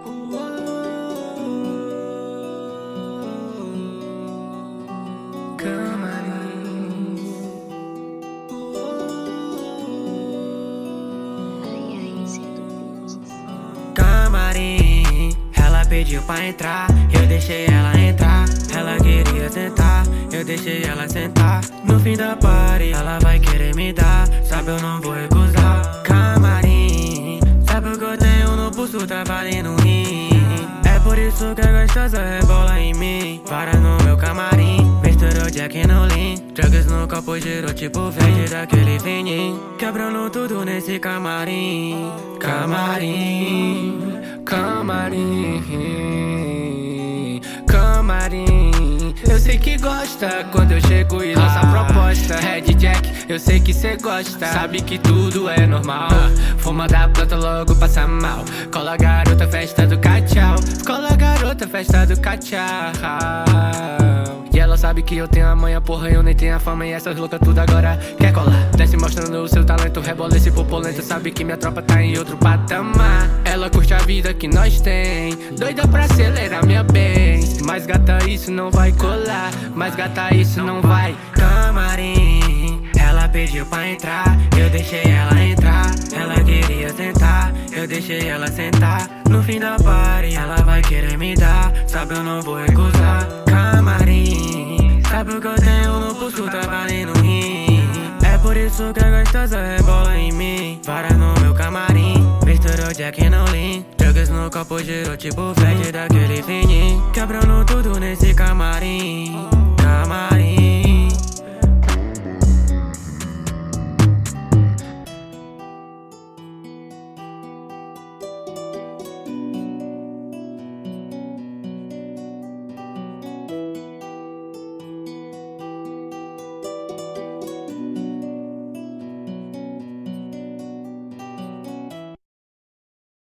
Camarim, ela pediu pra entrar, eu deixei ela entrar. Ela queria sentar, eu deixei ela sentar. No fim da party, ela vai querer me dar, sabe eu não vou recusar. Camarim, sabe o que eu tenho no pulso, tá valendo um rim. É por isso que a gostosa rebola em mim. Para no meu camarim, misturou Jack no Lean. Drugs no copo, girou tipo verde daquele fininho. Quebrando tudo nesse camarim. Camarim, camarim, camarim. Eu sei que gosta quando eu chego e lanço a proposta. Red Jack, eu sei que cê gosta, sabe que tudo é normal. Fuma da planta, logo passa mal. Cola garota, festa do cachau. Cola garota, festa do cachau. E ela sabe que eu tenho a manha, porra, eu nem tenho a fama. E essas loucas tudo agora quer colar. Desce mostrando o seu talento, rebola esse popolento. Sabe que minha tropa tá em outro patamar. Ela curte a vida que nós tem, doida pra acelerar minha bem. Mas gata, isso não vai colar, mas gata, isso não vai. Camarim, ela pediu pra entrar, eu deixei ela entrar. Ela queria sentar, eu deixei ela sentar. No fim da party, ela vai querer me dar, sabe eu não vou recusar. Camarim, sabe o que eu tenho no pulso, tá valendo um rim. É por isso que a gostosa rebola em mim. Para no meu camarim, misturou Jack no Lean. Drugs no copo, girou tipo verde daquele fininho. Quebrando tudo nesse camarim. Camarim.